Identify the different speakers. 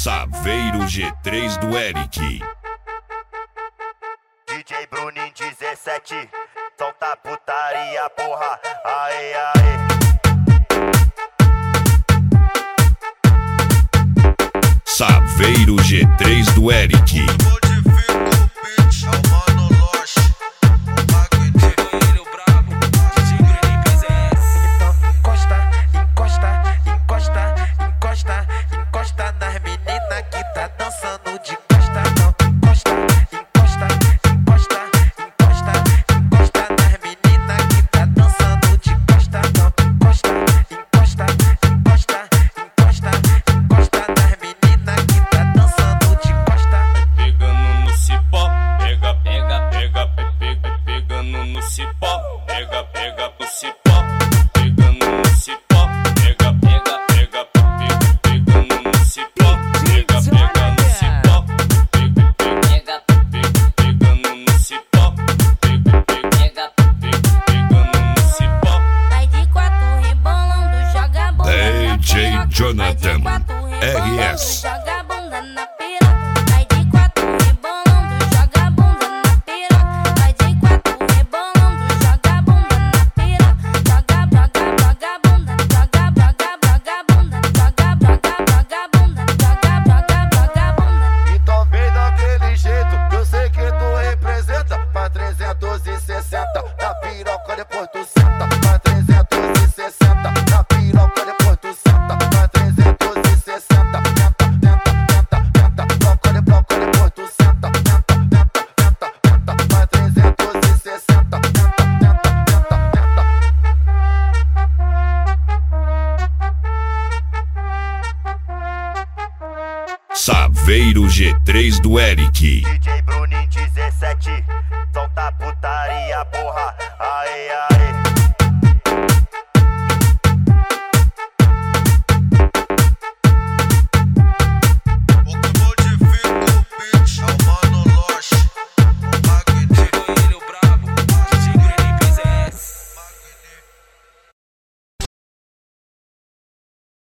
Speaker 1: Saveiro G3 do Eric.
Speaker 2: DJ Bruninho 17, solta putaria, porra, aê, aê.
Speaker 1: Saveiro G3 do Eric.
Speaker 3: Encosta nas meninas que tá dançando de costa. Encosta nas meninas que tá dançando de costa. Encosta nas meninas que tá dançando de costa.
Speaker 4: Pegando no cipó, pega, pegando no cipó, pega no cipó, pegando no cipó, pega, pegando no cipó, pega no cipó, pegando no cipó, pegando no cipó.
Speaker 5: Vai de quatro rebolando, joga a bunda na
Speaker 1: DJ
Speaker 5: piroca.
Speaker 1: Jonathan,
Speaker 5: Vai de quatro rebolando,
Speaker 1: RS.
Speaker 5: joga a bunda na piroca. Vai de quatro rebolando, joga a bunda na piroca. Vai de quatro rebolando, joga a bunda na piroca. Joga a bunda, joga a bunda, joga a bunda, joga a bunda.
Speaker 2: Então vem daquele jeito, que eu sei que tu representa. Pra 360, na piroca depois tu senta. Pra 360, na piroca depois tu senta. Pra 360, tenta, bloca depois tu senta. Tenta, pra 360, tenta.
Speaker 1: Saveiro G3 do Eric.
Speaker 2: DJ Bruninho 17, solta putaria, porra, aê, aê.